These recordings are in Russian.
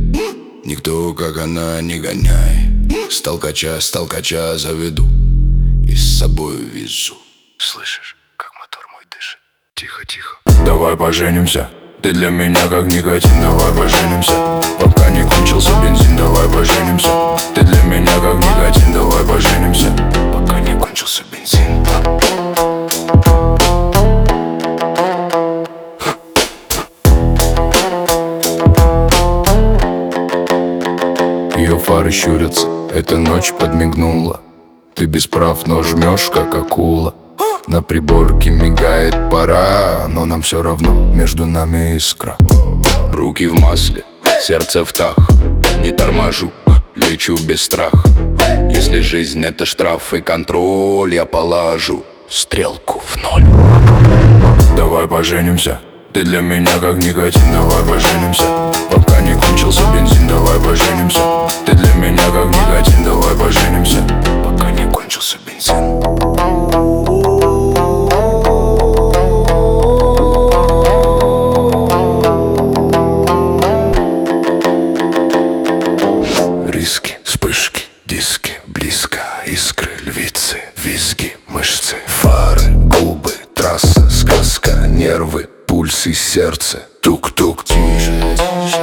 Никто, как она, не гоняй. Сталкача заведу и с собой везу. Слышишь, как мотор мой дышит? Тихо, тихо. Давай поженимся, ты для меня как никотин. Давай поженимся, пока не кончился бензин. Давай поженимся, ты для меня как никотин. Давай поженимся, пока не кончился бензин. Ее фары щурятся, эта ночь подмигнула. Ты без прав, но жмешь, как акула. На приборке мигает пора, но нам все равно, между нами искра. Руки в масле, сердце в тах. Не торможу, лечу без страха. Если жизнь это штраф и контроль, я положу стрелку в ноль. Давай поженимся, ты для меня как никотин. Давай поженимся, пока не кончился бензин. Давай поженимся, ты для меня как никотин. Давай поженимся, пока не кончился бензин. Риски, вспышки, диски, близко. Искры, львицы, визги, мышцы. Фары, губы, трасса, сказка, нервы, пульс и сердце. Тук-тук. Тише, тише,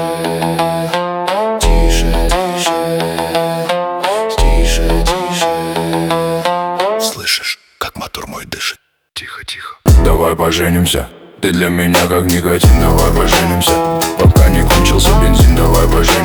тише, тише, тише, тише. Слышишь, как мотор мой дышит? Тихо, тихо. Давай поженимся, ты для меня как никотин. Давай поженимся, пока не кончился бензин. Давай поженимся.